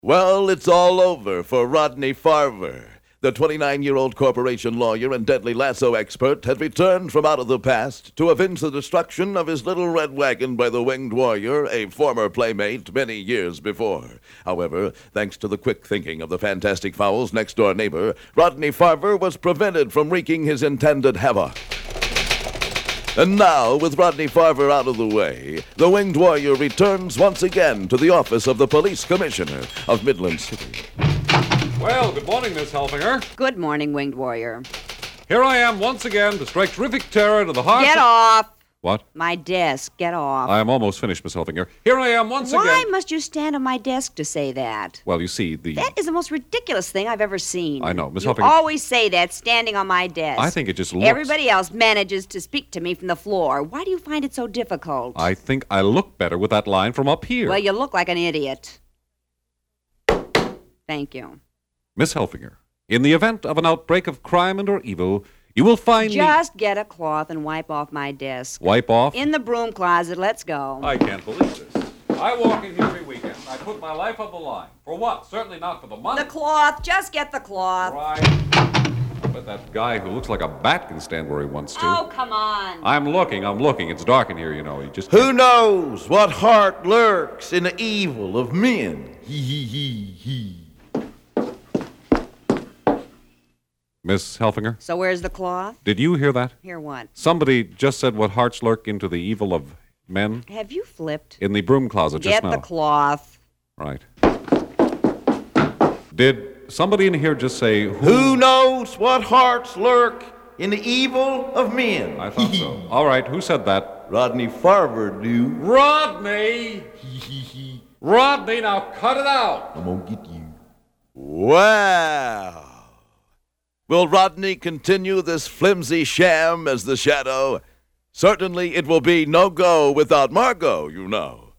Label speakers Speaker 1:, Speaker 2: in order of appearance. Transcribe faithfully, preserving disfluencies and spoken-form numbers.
Speaker 1: Well, it's all over for Rodney Farver. The twenty-nine-year-old corporation lawyer and deadly lasso expert had returned from out of the past to avenge the destruction of his little red wagon by the winged warrior, a former playmate, many years before. However, thanks to the quick thinking of the Fantastic Fowl's next-door neighbor, Rodney Farver was prevented from wreaking his intended havoc. And now, with Rodney Farver out of the way, the winged warrior returns once again to the office of the police commissioner of Midland City.
Speaker 2: Well, good morning, Miss Helfinger.
Speaker 3: Good morning, winged warrior.
Speaker 2: Here I am once again to strike terrific terror to the hearts
Speaker 3: Get
Speaker 2: of...
Speaker 3: off!
Speaker 2: What?
Speaker 3: My desk. Get off.
Speaker 2: I am almost finished, Miss Helfinger. Here I am once
Speaker 3: Why
Speaker 2: again...
Speaker 3: Why must you stand on my desk to say that?
Speaker 2: Well, you see, the...
Speaker 3: That is the most ridiculous thing I've ever seen.
Speaker 2: I know, Miss
Speaker 3: You
Speaker 2: Helfinger...
Speaker 3: always say that, standing on my desk.
Speaker 2: I think it just looks...
Speaker 3: Everybody else manages to speak to me from the floor. Why do you find it so difficult?
Speaker 2: I think I look better with that line from up here.
Speaker 3: Well, you look like an idiot. Thank you.
Speaker 2: Miss Helfinger, in the event of an outbreak of crime and or evil, you will find
Speaker 3: Just
Speaker 2: me...
Speaker 3: get a cloth and wipe off my desk.
Speaker 2: Wipe off?
Speaker 3: In the broom closet. Let's go.
Speaker 2: I can't believe this. I walk in here every weekend. I put my life on the line. For what? Certainly not for the money.
Speaker 3: The cloth. Just get the cloth.
Speaker 2: Right. But that guy who looks like a bat can stand where he wants to.
Speaker 3: Oh, come on.
Speaker 2: I'm looking, I'm looking. It's dark in here, you know. He just...
Speaker 1: Who knows what heart lurks in the evil of men? Hee hee hee hee.
Speaker 2: Miss Helfinger?
Speaker 3: So where's the cloth?
Speaker 2: Did you hear that?
Speaker 3: Hear what?
Speaker 2: Somebody just said what hearts lurk into the evil of men.
Speaker 3: Have you flipped?
Speaker 2: In the broom closet just
Speaker 3: Get
Speaker 2: now.
Speaker 3: the cloth.
Speaker 2: Right. Did somebody in here just say... Who,
Speaker 1: Who knows what hearts lurk in the evil of men?
Speaker 2: I thought so. All right, who said that?
Speaker 1: Rodney Farver do.
Speaker 2: Rodney! Rodney, now cut it out!
Speaker 1: I'm gonna get you. Wow. Will Rodney continue this flimsy sham as the Shadow? Certainly it will be no go without Margot, you know.